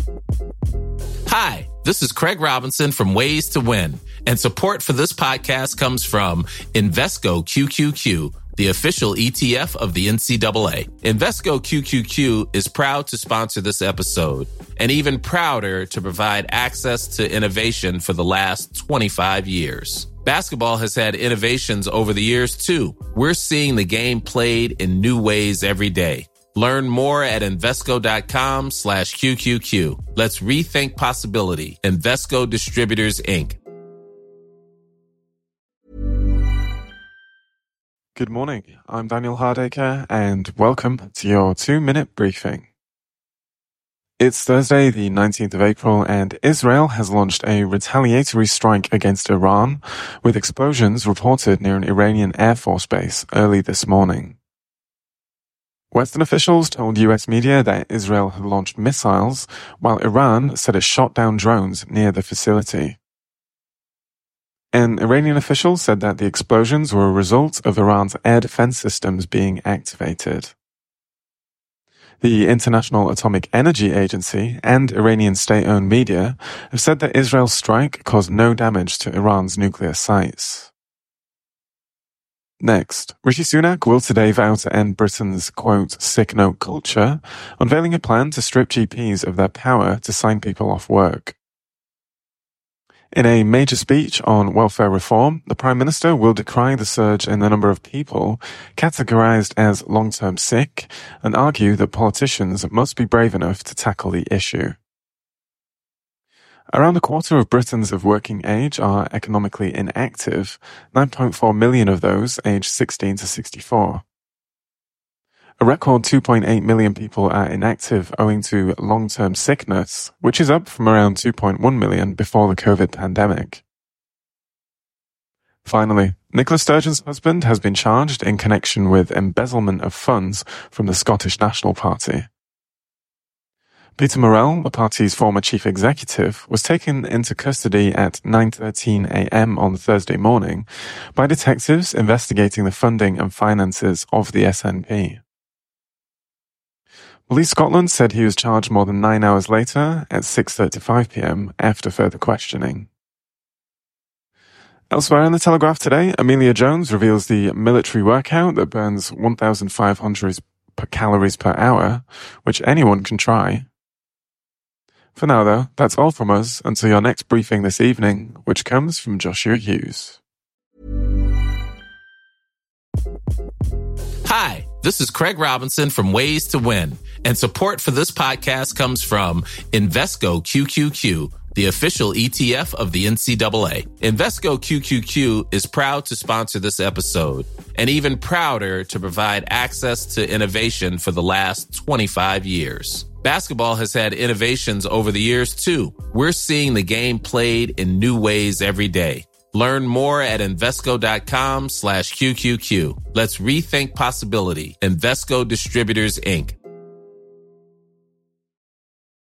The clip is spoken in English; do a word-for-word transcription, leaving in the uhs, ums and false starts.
Hi, this is Craig Robinson from Ways to Win, and support for this podcast comes from Invesco Q Q Q, the official E T F of the N C double A. Invesco Q Q Q is proud to sponsor this episode, and even prouder to provide access to innovation for the last twenty-five years. Basketball has had innovations over the years, too. We're seeing the game played in new ways every day. Learn more at Invesco.com slash QQQ. Let's rethink possibility. Invesco Distributors, Incorporated. Good morning. I'm Daniel Hardacre, and welcome to your two-minute briefing. It's Thursday, the nineteenth of April, and Israel has launched a retaliatory strike against Iran, with explosions reported near an Iranian Air Force base early this morning. Western officials told U S media that Israel had launched missiles, while Iran said it shot down drones near the facility. An Iranian official said that the explosions were a result of Iran's air defense systems being activated. The International Atomic Energy Agency and Iranian state-owned media have said that Israel's strike caused no damage to Iran's nuclear sites. Next, Rishi Sunak will today vow to end Britain's, quote, sick note culture, unveiling a plan to strip G Ps of their power to sign people off work. In a major speech on welfare reform, the Prime Minister will decry the surge in the number of people categorized as long-term sick and argue that politicians must be brave enough to tackle the issue. Around a quarter of Britons of working age are economically inactive, nine point four million of those aged sixteen to sixty-four. A record two point eight million people are inactive owing to long-term sickness, which is up from around two point one million before the COVID pandemic. Finally, Nicola Sturgeon's husband has been charged in connection with embezzlement of funds from the Scottish National Party. Peter Murrell, the party's former chief executive, was taken into custody at nine thirteen a.m. on Thursday morning by detectives investigating the funding and finances of the S N P. Police Scotland said he was charged more than nine hours later at six thirty-five p.m. after further questioning. Elsewhere in the Telegraph today, Amelia Jones reveals the military workout that burns one thousand five hundred calories per hour, which anyone can try. For now, though, that's all from us until your next briefing this evening, which comes from Joshua Hughes. Hi, this is Craig Robinson from Ways to Win, and support for this podcast comes from Invesco Q Q Q, the official E T F of the N C double A. Invesco Q Q Q is proud to sponsor this episode, and even prouder to provide access to innovation for the last twenty-five years. Basketball has had innovations over the years, too. We're seeing the game played in new ways every day. Learn more at Invesco.com slash QQQ. Let's rethink possibility. Invesco Distributors, Incorporated.